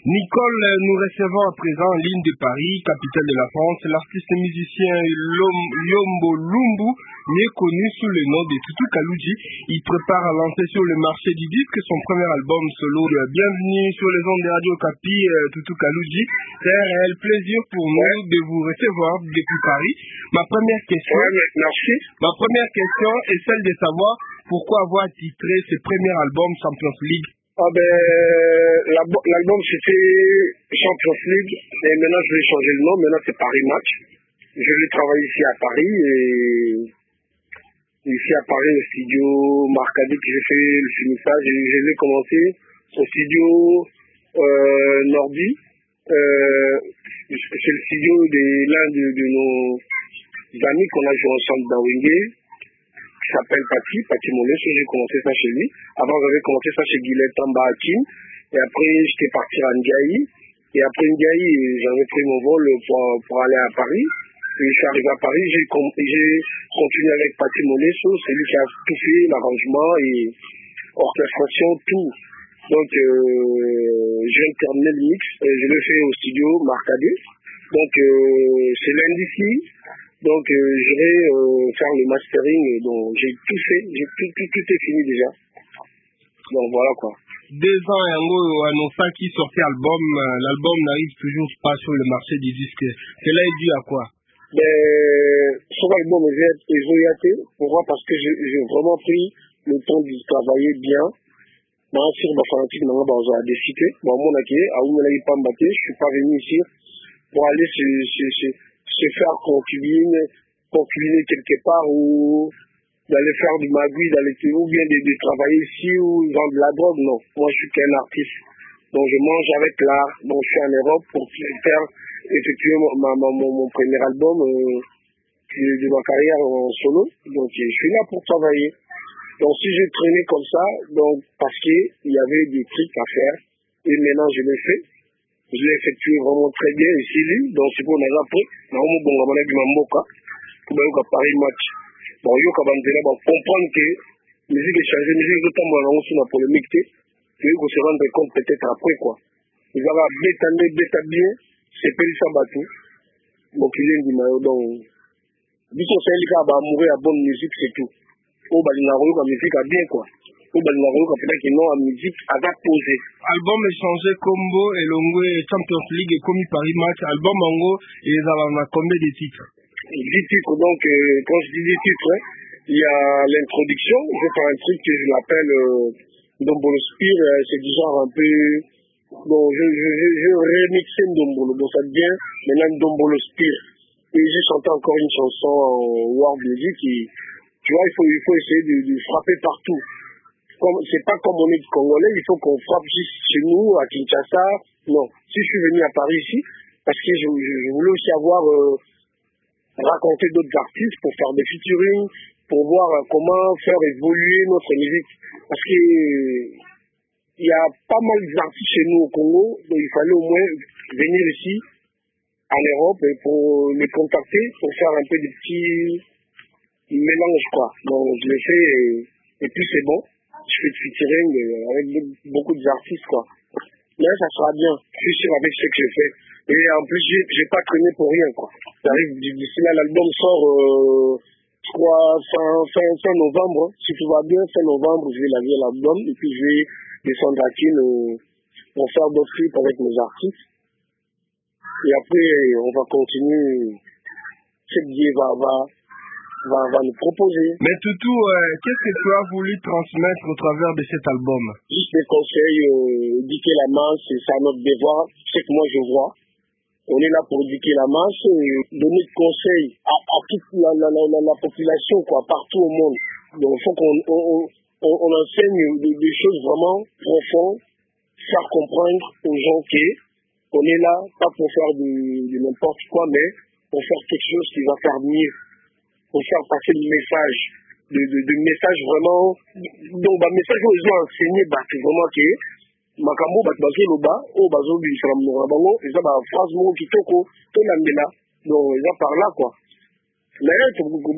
Nicole, nous recevons à présent en ligne de Paris, capitale de la France, l'artiste et musicien Yombo Lumbu, mieux connu sous le nom de Tutu Kaluji. Il prépare à lancer sur le marché du disque son premier album solo. Bienvenue sur les ondes de Radio Okapi, Tutu Kaluji. C'est un réel plaisir pour nous de vous recevoir depuis Paris. Ma première question est celle de savoir pourquoi avoir titré ce premier album Champions League. L'album c'était Champions League et maintenant je vais changer le nom, maintenant c'est Paris Match. Je vais travailler ici à Paris et ici à Paris au studio Marcadé que j'ai fait le finissage et je vais commencer au studio Nordi. C'est le studio de l'un de nos amis qu'on a joué ensemble dans Wingé, qui s'appelle Pati Molesso. J'ai commencé ça chez lui. Avant, j'avais commencé ça chez Guillet Tamba Hakim. Et après, j'étais parti à Ndiaye. Et après Ndiaye, j'avais pris mon vol pour aller à Paris. Et je suis arrivé à Paris, j'ai continué avec Pati Molesso. C'est lui qui a tout fait, l'arrangement et orchestration, tout. Donc, je viens de terminer le mix. Je l'ai fait au studio Marcadé. Donc, c'est lundi-ci. Donc, je vais faire le mastering, donc j'ai tout fait, tout est fini déjà. Donc voilà quoi. 2 ans et annoncé qui sortait l'album n'arrive toujours pas sur le marché du disque. Cela est dû à quoi? Sur l'album, je vais être ézoyaté. Pourquoi? Parce que j'ai vraiment pris le temps de travailler bien. Sur ma fanatique, on a décidé. Bon, mon acquis, à où je suis pas venu ici pour aller se faire concubiner quelque part ou d'aller faire du magouille, ou bien de travailler ici ou vendre de la drogue. Non, moi je suis qu'un artiste. Donc je mange avec l'art. Donc je suis en Europe pour effectuer mon premier album de ma carrière en solo. Donc je suis là pour travailler. Donc si je traînais comme ça, donc parce qu'il y avait des trucs à faire et maintenant je l'ai fait. Je l'ai effectué vraiment très bien ici, donc c'est pour nous après. Nous avons bon gamin du Mamboka, pour nous Paris Match. Bon, yo kabandela ba comprendre que musique est changée, musique de temps on aussi na polémique, que vous se rendre compte peut-être après quoi. Ils avaient bien, c'est pas ça bateau. Donc il est dit donc biso c'est le cas ba mourir à bonne musique c'est tout. Au balina royo ka musique a bien quoi. Peut-être qu'ils n'ont musique à posé. Album échangé Combo et Longo Champions League et commis Paris Match. Album Mongo et ils ont combien de titres? 10 titres. Donc, quand je dis 10 titres, il y a l'introduction. Je vais faire un truc que je l'appelle Ndombolo Spire. C'est du genre un peu. Bon, je remixé Ndombolo. Donc, ça devient maintenant Ndombolo Spire. Et j'ai chanté encore une chanson en world music. Tu vois, il faut essayer de frapper partout. C'est pas comme on est congolais, il faut qu'on frappe juste chez nous, à Kinshasa. Non. Si je suis venu à Paris ici, parce que je voulais aussi raconter d'autres artistes pour faire des featuring, pour voir comment faire évoluer notre musique. Parce que il y a pas mal d'artistes chez nous au Congo, donc il fallait au moins venir ici, en Europe, et pour les contacter, pour faire un peu des petits mélanges, quoi. Donc je l'ai fait, et puis c'est bon. Je fais de featuring avec beaucoup d'artistes, quoi. Mais ça sera bien. Je suis sûr avec ce que je fais. Et en plus, j'ai pas traîné pour rien, quoi. J'arrive d'ici là, l'album sort, je crois, fin novembre. Si tout va bien, fin novembre, je vais laver l'album. Et puis, je vais descendre à Kin pour faire d'autres clips avec mes artistes. Et après, on va continuer. Cette vie va nous proposer. Mais Tutu, qu'est-ce que tu as voulu transmettre au travers de cet album? Juste des conseils, éduquer la masse, c'est ça notre devoir, c'est que moi je vois. On est là pour éduquer la masse, donner des conseils à toute la population, quoi, partout au monde. Donc il faut qu'on enseigne des choses vraiment profondes, faire comprendre aux gens qu'on est là, pas pour faire de n'importe quoi, mais pour faire quelque chose qui va faire mieux. Pour faire passer le message, de message vraiment. Donc, le message que les gens ont enseigné, c'est vraiment que Makambo, Loba, Bazo, Bango, ils ont une phrase qui toko, tout l'ambela. Donc, ils ont par là, quoi. Mais, toujours, pour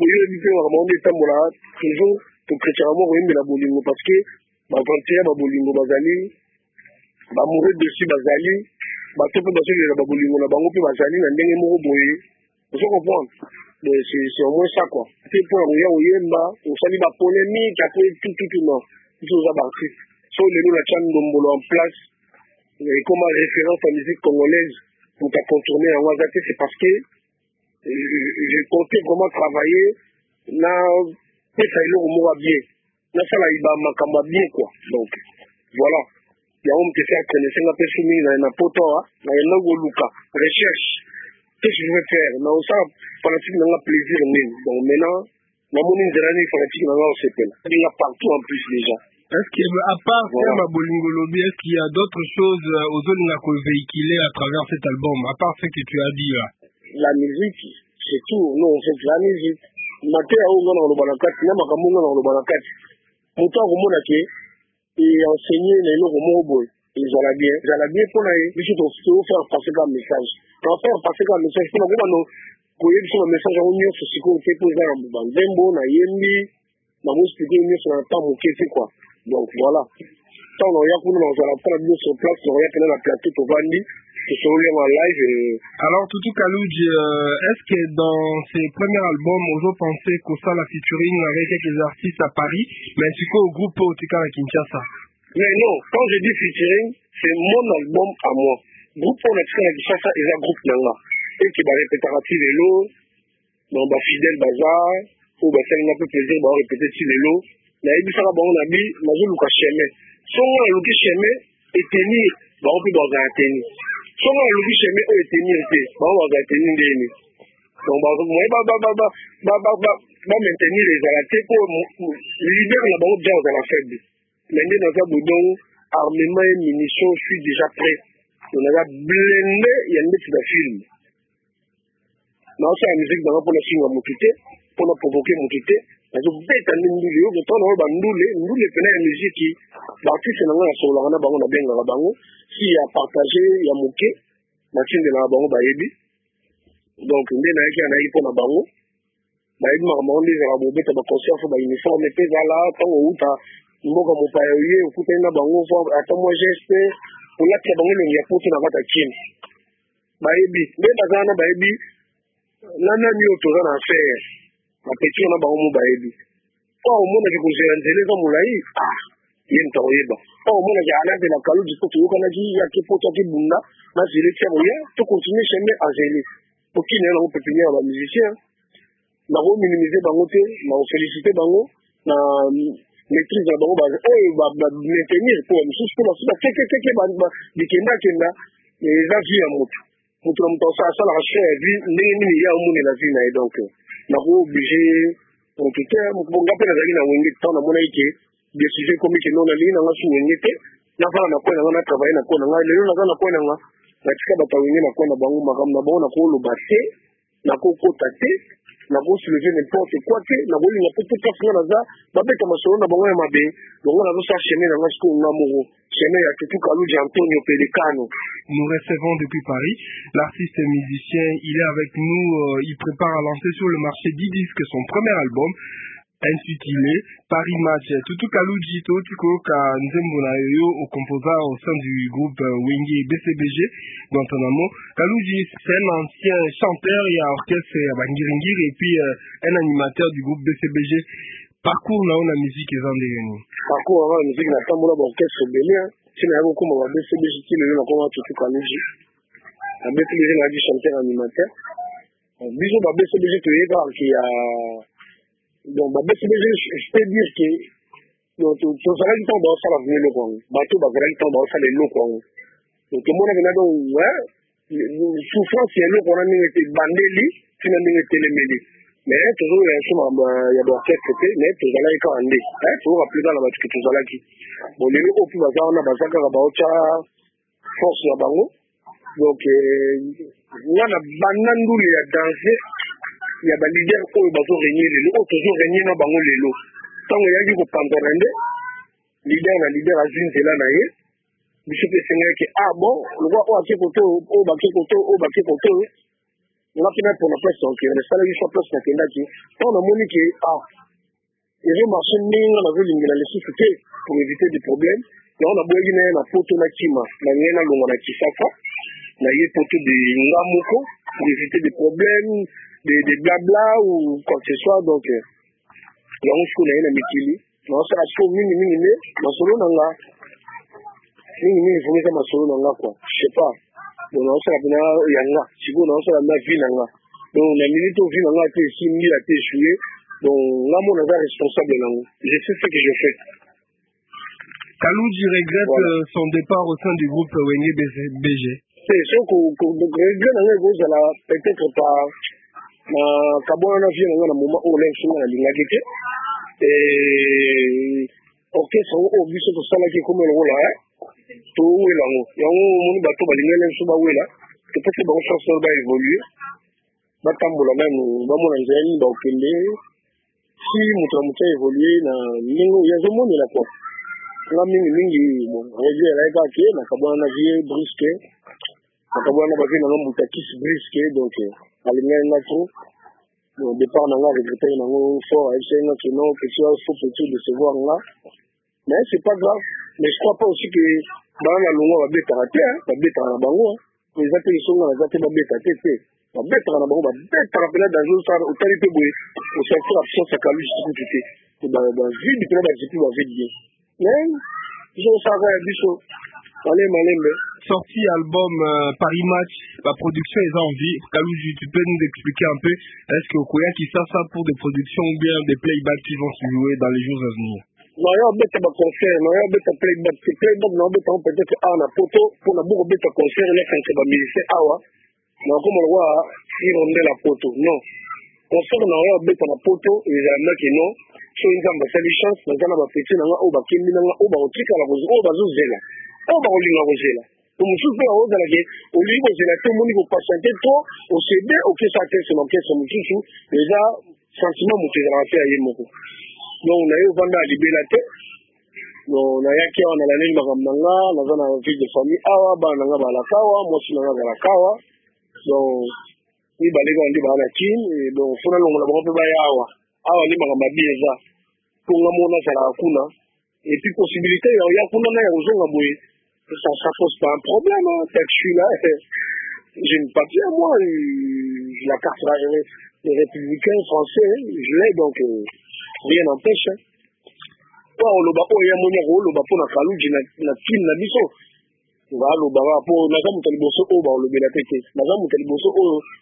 chrétiennement, la bolingo, parce que, Bolingo, Bazali, mourir dessus, Bazali, bato mpe bazolela babolingo na bango mpe bazali na ndenge moko boye ozo comprendre c'est au moins ça quoi te mpo na koya koyemba osali bapolémique après tout non biso oza baartiste so lelo natya ndombolo en place ekoma référence à musique congolaise pour ta contourner yango aza te c'est parce que je comptais vraiment travailler na pesa eloko moko ya bien nasala makambo ya bien quoi donc voilà yango moto esi akenesenga mpe su mingi na poto awa nayenda koluka recherche qu'est-ce que je vais faire na osala fanatique nanga plaisir nini donc maintenant namoni nzela nini fanatique nanga osepela ndinga partout en plus déjà. Est-ce que à part ma bolingo lobby, est-ce qu'il y a d'autres choses aux zones qu'on véhiculer à travers cet album à part ce que tu as dit là? La musique c'est tout non c'est la musique maté ya onga na lobanakati na makambo na lobanakati moto akomona ke enseigner na eloko moko boye ezala bien mpona ye biso faire passer ka message faire passer ka message mpona komano koyebisa ba message yango nyonso sikoyo te mpo eza na bandembo na yembi namoexplike nyonso na temps moke te quoi donc voilà ntango naoya kuna na kozala mpona bino sur place naoya pena na plateau tovandi tosololenga live. Alors Tutu Kalouji, est-ce que dans ses premiers albums vous pensez qu'on ça la featuring avec quelques artistes à Paris mais ainsi qu'au groupe Otika à Kinshasa? Mais non, quand je dis featuring c'est mon album à moi groupe Otika à Kinshasa est un groupe nanga et qui va répéter les lots donc fidèle bazar ou ça n'a pas plaisir de répéter les lots na ebisaka bango na bi nazoluka chemin songo naluki chemin etenir bango mpe bazala tenir songo naluki chemin oyo etenir te bango bazala tenir ndeni donc moye bamaintenir ezala te mpo leader na bango déjà ozala faible mais nde naza bodongo armement et munition je suis déjà prêt donc naza blende ya ndeti na film naosala musique bango mpona singa motu te mpona provoquer motu te nazobeta nde ndule oyo tona oyo bandule pena ya musique baartiste na ngai nasololaka na bango nabengaka bango si ya partage ya moke natindelaka bango bayebi donc nde nayaki mpona bango bayebi makambo bango nde ezalaka bobeta baconcert fo bauniforme mpe ezala ntango outa mboka mopaya oye okutani na bango fo ata mwa geste olatia bango elongi ya poto na kati ya kini bayebi nde bazala na bayebi nanani oyo toza na affaire bapeti wana bango mo bayebi po omonaki kozela nzela eza molai ye moto akoyeba po omonaki anazela Kalouji po toyokanaki yake po toaki bunda nazele tia boya tocontinue chemin azeli okine yango pepiniere ya bamusicien nakominimize bango te nakofélicite bango na maîtrise na bango oyo bamaintenir po ya mosusu mpo basusu bakekekeke bikendakenda eza vie ya moto na moto asalaka choix ya vie ndenge nini ya omonela vie na ye donc nakooblige motu te nga mpe nazali na wenge ntango namonaki ke décision ekomi ke non nalingi nanga su wenge te nafala na koi nanga natravaille na koi nanga lelo naza na koi nanga natika bato wenge na koi na bango makambo na bango nakoloba te nakokota te nakosoulever n'importe quoi te nakolinga mpe te place nga naza babeta masolo na bango ya mabe bongo nazosala chemin nanga sikoyo nga moko chemin ya Tutu Kalouji Antonio Pelekano. Nous recevons depuis Paris l'artiste musicien, il est avec nous, il prépare à lancer sur le marché 10 disques son premier album intitulé Paris Match. Tutu Kalouji Totiko ka nzembo na yo au composant au sein du groupe Wenge BCBG Guantanamo. Kalouji c'est un ancien chanteur et orchestre à Bangiringir et puis un animateur du groupe BCBG. Parcours na la musique est en dérive. Parcours na musique na tambola orchestre belé. Si na yako kuma BCBG qui le na koma Tutu Kalouji. La BCBG na dit chanteur animateur. Biso ba BCBG to yeba qui a donc BCBG je peux dire que donc to sala ki temps ba sala venir le Congo. Bato ba grand temps ba sala le Congo. Donc mon na donc ouais souffrance c'est le qu'on a mis été bandeli, finalement été telemeli. Mais toujours il y a d'orchestre mais toujours là il quand andé toujours plus dans la batterie toujours là qui bon les autres plus bazar on a bazar ka ba ocha force ya bango donc wana banandu ya danser ya ba leader oyo bazo régner les autres toujours régner na bango lelo tango ya ki ko pantorende leader azine c'est là na ye biso pe senga ke bon le voit o ake koto o bake koto on a fait pour la place donc le salaire sur place nakenda ki on a moni que et je marche ninga na velinga les sociétés pour éviter des problèmes et on a boyé na poto na kima na ngena longo na kisaka na ye poto de ngamoko pour éviter des problèmes des blabla ou quoi que ce soit. Donc yango siko na ye na mikili naosala siko mingi ne masolo na nga mingi fongisa masolo na nga quoi je sais pas donc naosala pena yanga sikoyo naosala na vie na nga donc na minute o vie na nga te esimbi la te échoué donc nga mo naza responsable nango je sais ce que je fais. Kalouji regrette son départ au sein du groupe Wenge BG. C'est sûr que regret na nga ekozala peut-être par na kabona na vie na nga na moment oyo lensunga na lingaki te orchestre oyo biso tosalaki ekoma lokola towela yango yango omoni bato balingi lensu bawela topesi bango chance oyo baévolue batambola nanu bamona nzela nini baokende si moto na moto aévolue na ndenge oyo azomonela kwa nga mingi bon regret ezalaki kaka nakabwana na vie briske nakabwana na bavie nanga mutakisi briske donc alingaki nga trop bon départ nanga regretaki nango fort ayebisenga que non faut petit décevoir nga mais c'est pas grave mais je crois pas aussi que bana na longwa babetaka te babetaka na bango eza te lisonga naza te babeta te babetaka na bango babetaka mpena dans otali mpe boye osentir absence ya kalusi kutu te bavide mpena bazipi bavide bien mais biso osaka ya biso malembe sorti album Paris Match, la production est en vie. Kalouji, tu peux nous expliquer un peu, est-ce que Okoya qui ça pour des productions ou bien des playbacks qui vont se jouer dans les jours à venir? Non, il y a un bête concert, non, il y a un bête playback. C'est playback, non, peut-être à la photo, pour la bourre bête concert, là, quand c'est pas militaire, non, comme on voit, ils ont la photo, non. Concert, non, il y a un bête à la photo, ils ont qui non. So, ils ont des chances, ils ont des petits, ils ont des petits, ils ont des petits, ils ont des petits, ils ont omususu mpe aozalaki olingi kozela te omoni kopatiente to osede okesa tese na okesa mosusu eza sentiment moto ezalaka te ya ye moko donc naye ovanda ya libela te donc nayaki awa nalaneli makambo na nga naza na vie de famille awa bana na nga balaka awa mwasi na nga azalaka awa donc mibale kaka nde baa na kine donc fona longola bango mpe baya awa nde makambo abi eza mpo nga moko nazalaka kuna et puis possibilité ya oya kuna na ya kozonga boye ça pose pas un problème, hein. Peut-être que je suis là, j'ai une papier à moi, la carte des républicains français, je l'ai, donc rien n'empêche. Toi, on l'a pas, il y a mon héros, on l'a pas, on a fallu, j'ai la film, la mission. On va le barra pour, on a jamais monté le bosso, on va le bien la tête. On a jamais monté le bosso,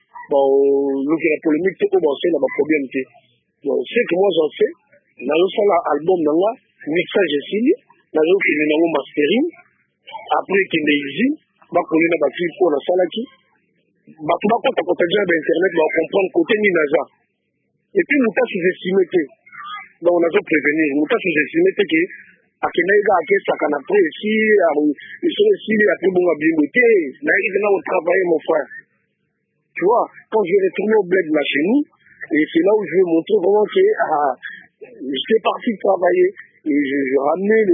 on a la polémique, on va c'est là, pas problème. Donc, c'est que moi j'en sais, dans le seul album, dans la mixage signé, dans le film, dans le mastering. Après kende usine bakolina bafille mpo nasalaki bato bakota dia ba internet bacomprendre côté nini naza et puis moto sous-estimé te donc nazo prévenir moto sous-estimé te ke akendaki kaka akesaka na après eso esili apres bongo abimbo te nayaki tena kotravailler mon frère tu vois quand je vais retourner au bled là chez nous et c'est là où je vais montrer vraiment que j'étais parti travailler et je ramenais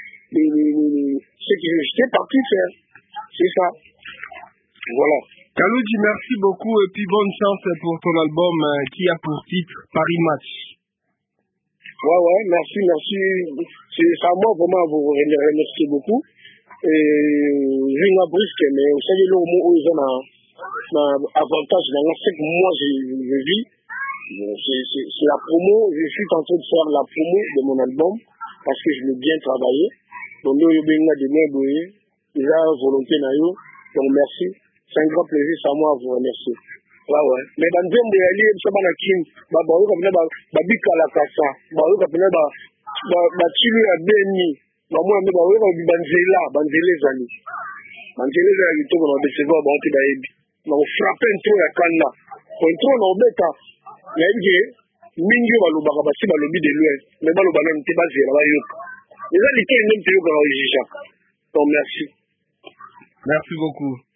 ce que j'étais parti faire. C'est ça. Voilà. Kalouji, merci beaucoup et puis bonne chance pour ton album qui a pour titre Paris Match. Ouais, merci. C'est à moi vraiment à vous remercier beaucoup. Et j'ai une brisque, mais vous savez, là, au moins, ils ont un avantage dans ce que moi je vis. C'est la promo. Je suis en train de faire la promo de mon album parce que je l'ai bien travaillé. Donc, nous, ils ont volonté, donc merci. C'est un grand plaisir, c'est à moi à vous remercier. Ouais. Mais dans le temps de aller, je suis à Kim, Babika la Kassa, Babika la Chilu à Beni, Babika Banzela, Banzela Zali. Banzela Zali, tout le monde a décevé à Banti Daebi. On frappe un tour à Kanda. On trouve en bêta. Il y a une mingi balobaka basi balobi de l'Ouest, mais balobana nte bazela bayoka. Les gens qui même donc merci. Merci beaucoup.